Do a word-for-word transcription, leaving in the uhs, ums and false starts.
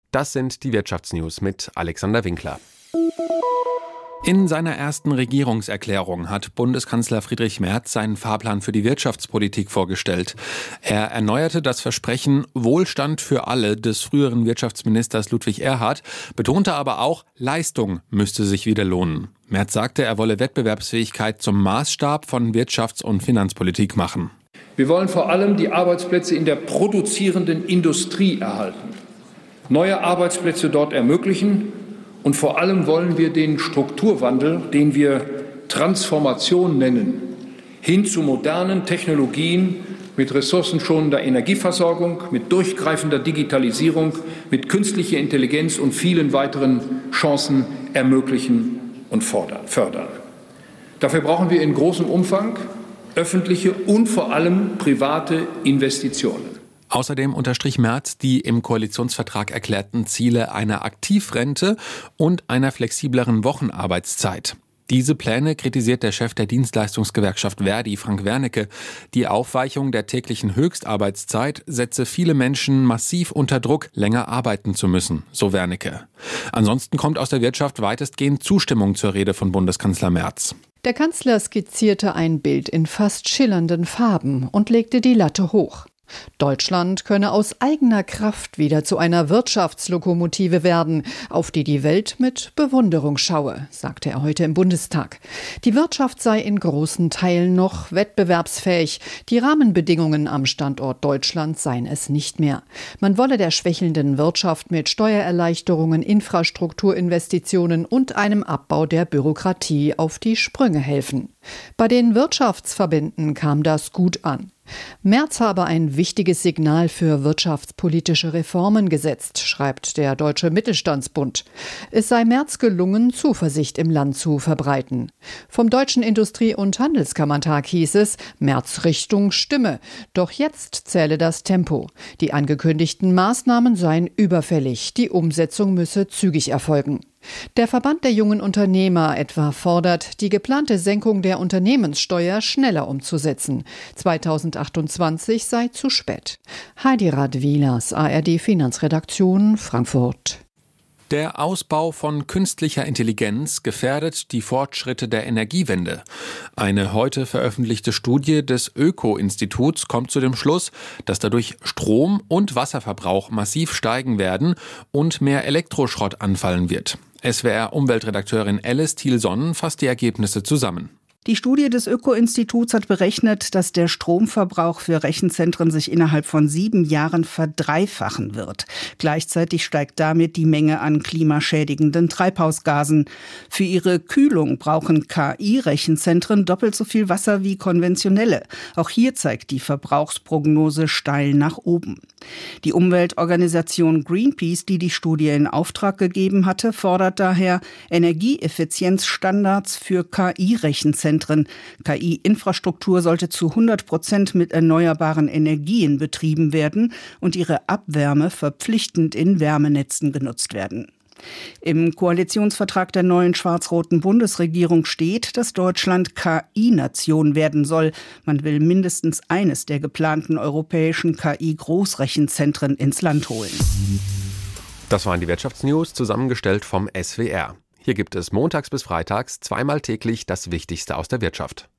Das sind die Wirtschaftsnews mit Alexander Winkler. In seiner ersten Regierungserklärung hat Bundeskanzler Friedrich Merz seinen Fahrplan für die Wirtschaftspolitik vorgestellt. Er erneuerte das Versprechen Wohlstand für alle des früheren Wirtschaftsministers Ludwig Erhard, betonte aber auch, Leistung müsste sich wieder lohnen. Merz sagte, er wolle Wettbewerbsfähigkeit zum Maßstab von Wirtschafts- und Finanzpolitik machen. Wir wollen vor allem die Arbeitsplätze in der produzierenden Industrie erhalten, neue Arbeitsplätze dort ermöglichen. Und vor allem wollen wir den Strukturwandel, den wir Transformation nennen, hin zu modernen Technologien mit ressourcenschonender Energieversorgung, mit durchgreifender Digitalisierung, mit künstlicher Intelligenz und vielen weiteren Chancen ermöglichen und fördern. Dafür brauchen wir in großem Umfang öffentliche und vor allem private Investitionen. Außerdem unterstrich Merz die im Koalitionsvertrag erklärten Ziele einer Aktivrente und einer flexibleren Wochenarbeitszeit. Diese Pläne kritisiert der Chef der Dienstleistungsgewerkschaft Verdi, Frank Wernicke. Die Aufweichung der täglichen Höchstarbeitszeit setze viele Menschen massiv unter Druck, länger arbeiten zu müssen, so Wernicke. Ansonsten kommt aus der Wirtschaft weitestgehend Zustimmung zur Rede von Bundeskanzler Merz. Der Kanzler skizzierte ein Bild in fast schillernden Farben und legte die Latte hoch. Deutschland könne aus eigener Kraft wieder zu einer Wirtschaftslokomotive werden, auf die die Welt mit Bewunderung schaue, sagte er heute im Bundestag. Die Wirtschaft sei in großen Teilen noch wettbewerbsfähig. Die Rahmenbedingungen am Standort Deutschland seien es nicht mehr. Man wolle der schwächelnden Wirtschaft mit Steuererleichterungen, Infrastrukturinvestitionen und einem Abbau der Bürokratie auf die Sprünge helfen. Bei den Wirtschaftsverbänden kam das gut an. Merz habe ein wichtiges Signal für wirtschaftspolitische Reformen gesetzt, schreibt der Deutsche Mittelstandsbund. Es sei Merz gelungen, Zuversicht im Land zu verbreiten. Vom Deutschen Industrie- und Handelskammertag hieß es, Merz Richtung stimme. Doch jetzt zähle das Tempo. Die angekündigten Maßnahmen seien überfällig. Die Umsetzung müsse zügig erfolgen. Der Verband der jungen Unternehmer etwa fordert, die geplante Senkung der Unternehmenssteuer schneller umzusetzen. zweitausendachtundzwanzig sei zu spät. Heidi Radwilas, A R D Finanzredaktion, Frankfurt. Der Ausbau von künstlicher Intelligenz gefährdet die Fortschritte der Energiewende. Eine heute veröffentlichte Studie des Öko-Instituts kommt zu dem Schluss, dass dadurch Strom- und Wasserverbrauch massiv steigen werden und mehr Elektroschrott anfallen wird. S W R-Umweltredakteurin Alice Thielson fasst die Ergebnisse zusammen. Die Studie des Öko-Instituts hat berechnet, dass der Stromverbrauch für Rechenzentren sich innerhalb von sieben Jahren verdreifachen wird. Gleichzeitig steigt damit die Menge an klimaschädigenden Treibhausgasen. Für ihre Kühlung brauchen K I-Rechenzentren doppelt so viel Wasser wie konventionelle. Auch hier zeigt die Verbrauchsprognose steil nach oben. Die Umweltorganisation Greenpeace, die die Studie in Auftrag gegeben hatte, fordert daher Energieeffizienzstandards für K I-Rechenzentren. K I-Infrastruktur sollte zu hundert Prozent mit erneuerbaren Energien betrieben werden und ihre Abwärme verpflichtend in Wärmenetzen genutzt werden. Im Koalitionsvertrag der neuen schwarz-roten Bundesregierung steht, dass Deutschland K I-Nation werden soll. Man will mindestens eines der geplanten europäischen K I-Großrechenzentren ins Land holen. Das waren die Wirtschaftsnews, zusammengestellt vom S W R. Hier gibt es montags bis freitags zweimal täglich das Wichtigste aus der Wirtschaft.